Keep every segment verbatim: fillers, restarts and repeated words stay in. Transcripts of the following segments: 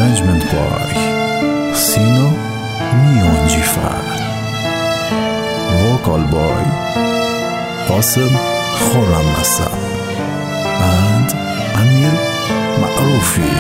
arrangement by Sino Mionjifar, vocal by Qasim Khorramnasar and Amir Ma'rufi.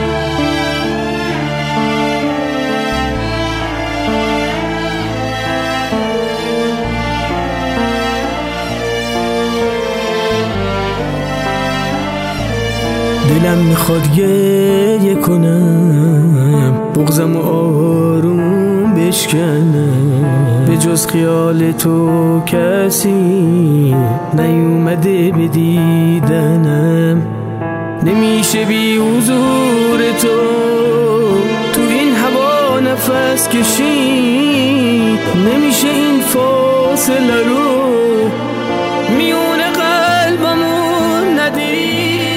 دلم میخواد گریه کنم، بغضم آروم بشکنم، به جز خیال تو کسی نیومده به دیدنم. نمیشه بی حضور تو تو این هوا نفس کشید، نمیشه این فاصله رو میون قلبمون ندید.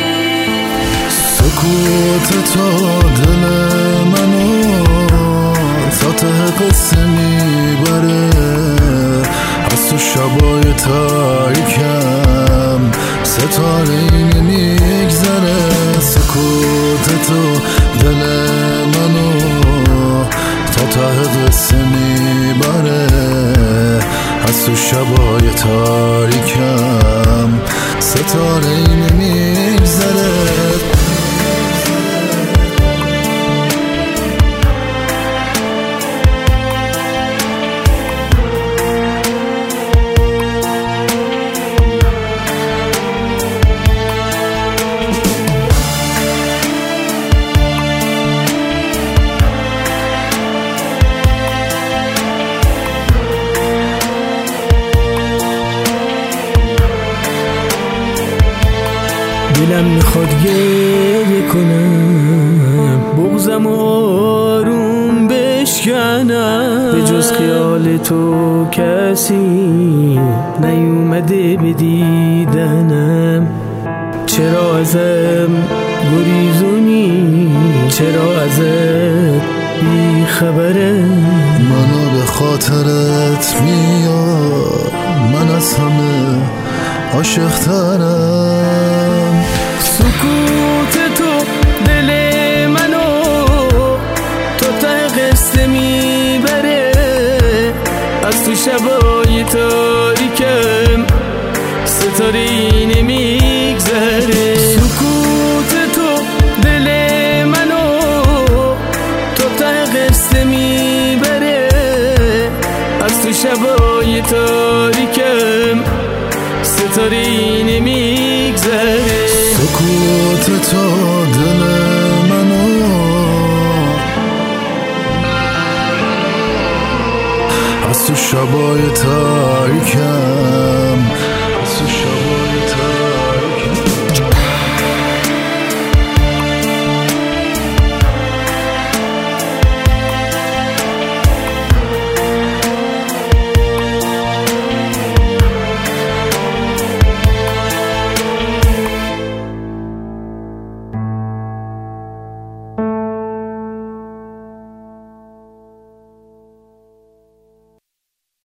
سکوت تو دل منو تا ته قصه میبره، از تو شبای تاریکم ستاره نمیگذره. سکوت تو دل منو تا ته قصه میبره، از تو شبای تاریکم ستاره نمیگذره. دلم میخواد گریه کنم، بغضم آروم بشکنم، به جز خیال تو کسی نیومده به دیدنم. چرا ازم گریزونی، چرا ازت بی خبره؟ منو به خاطرت میاد، من از همه عاشق‌ترم. سکوت تو دل منو تا ته قصه میبره، از تو شبای تاریکم ستاره نمیگذره. سکوت تو دل منو تا ته قصه میبره، از تو شبای تاریکم ستاره نمیگذره. سکوت تو دل منو از تو شبای تاریک